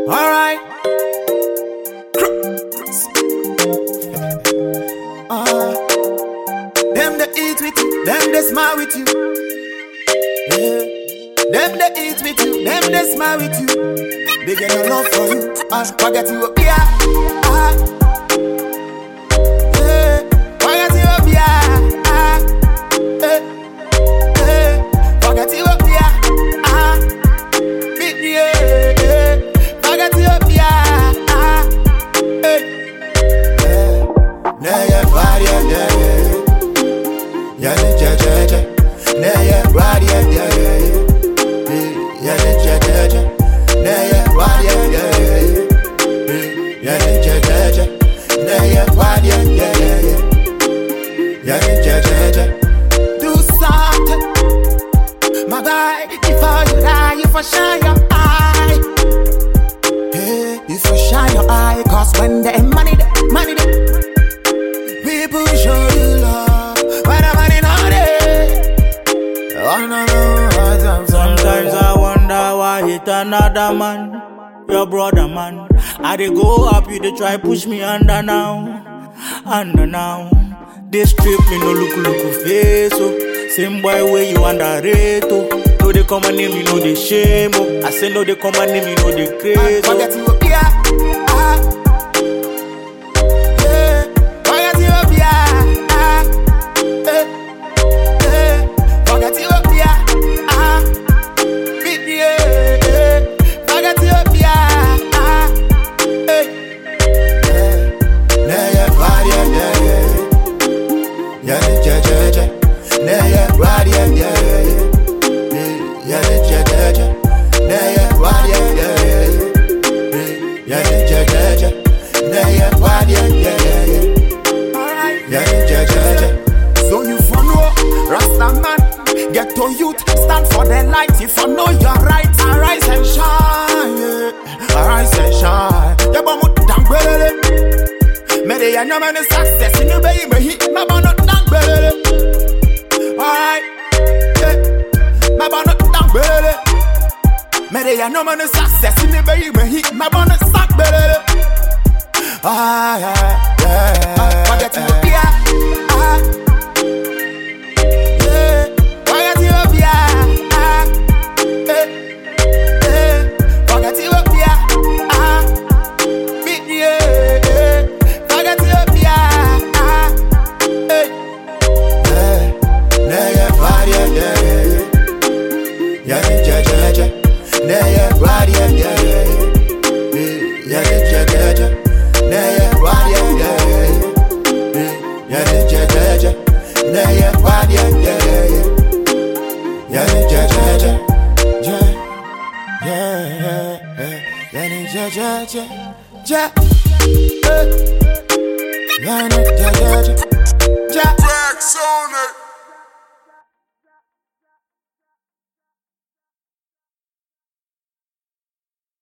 Alright. Them they eat with you, them they smile with you. Yeah. Them they eat with you, them they smile with you. They get no love for you, forget you up here. Forget you up here. Forget you up here. Beat me, forget you up here. Nah, yeah, body, yeah. Yeah, nah, yeah, body, yeah. Yeah, nah, yeah, body, yeah. Yeah, nah, yeah, body, yeah. Do something, my guy. Before you die, you for shine your eye. Hey, you for shine your eye, 'cause when the money, people show you love. When the money not there, oh no. Sometimes I wonder why hit another man, your brother man. I dey go up, you dey try push me under now. This trip me no look face, oh. Same boy where you underrate, oh. No they come and name, you know they shame, oh. I say no they come and name, you know they crazy, oh. Forget you up here. Forget you up here. Forget you up here. Beat me, forget you up here. Nah, yeah, body, yeah. Yeah, nah, yeah, body, yeah. Yeah, nah, yeah, body, yeah. Yeah, nah, yeah, body, yeah. So you follow Rasta man, get to youth, stand for the light. If you know you're right, arise and shine, yeah. Arise and shine. Yeah, but what dang belele? Me dey a no man success in you baby me hit my bono dang belele. Alright, my bono dang belele. Me dey a no man success in you baby me hit my bono sack belele. Yeah. Forget you up here. Forget you up here. Forget you up here. Beat me, forget you up here. Nah, yeah, body, yeah. Yeah, nah, yeah, body, yeah. Yeah, nah, yeah, body, yeah. Yeah, nah, yeah, body, yeah. Yeah,